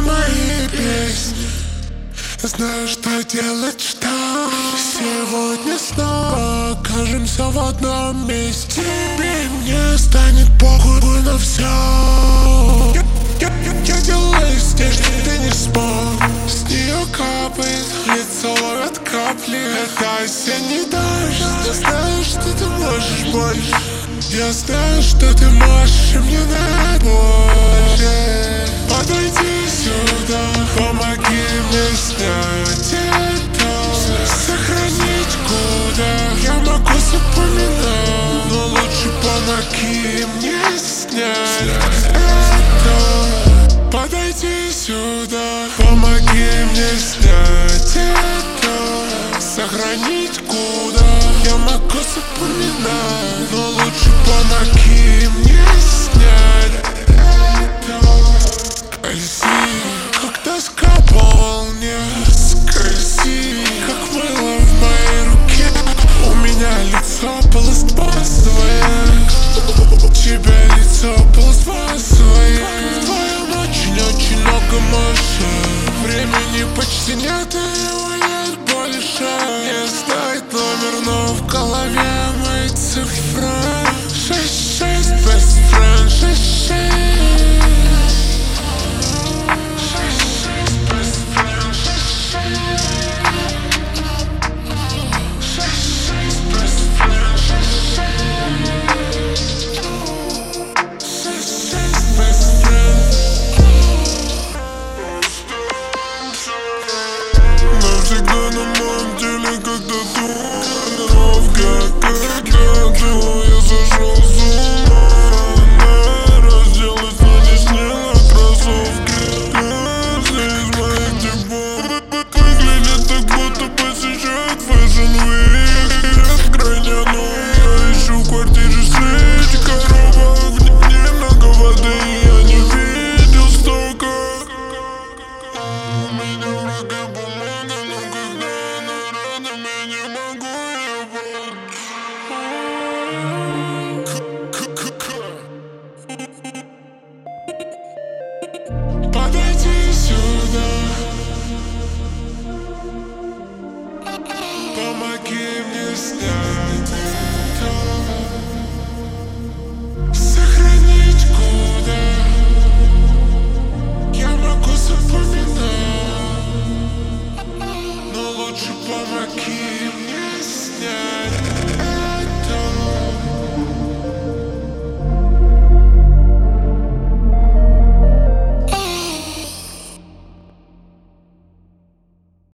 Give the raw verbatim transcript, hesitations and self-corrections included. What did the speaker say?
мои песни. Я знаю, что делать, что сегодня снова окажемся в одном месте. Тебе и мне станет похуй на все. Я, я, я, я делаю здесь, ты не смог. С нее капает, лицо ловят капли. Это осенний дождь. Я знаю, что ты можешь больше. Я знаю, что ты можешь, и мне надо больше. Подойди сюда, помоги мне снять это. Сохранить куда я могу запоминать, но лучше помоги мне снять это. Подойди сюда, помоги мне снять это. Сохранить куда я могу запоминать, но лучше помоги мне снять это. Скользи, как тоска по волне. Скользи, как мыло в моей руке. У меня лицо пластмассовое, у тебя лицо пластмассовое. В твоем очень-очень много машин. Времени почти нет, и его нет больше. Не знает номер, но в голове мои цифры. Шесть-шесть, best friend, шесть-шесть. Навсегда на моем теле, когда тумановка. Когда ты, я сошел с ума. Разделась, но не сняла кроссовки. Каждый из моих типов выглядит так, будто посещает Fashion Week. Крайне новая, ищу в квартире сеть коробок. Немного воды, я не видел столько. У меня врага бумага, но когда она рядом, я не могу ее брать. Подойди сюда, помоги мне снять это. Сохранить куда я могу запоминать, но лучше помоги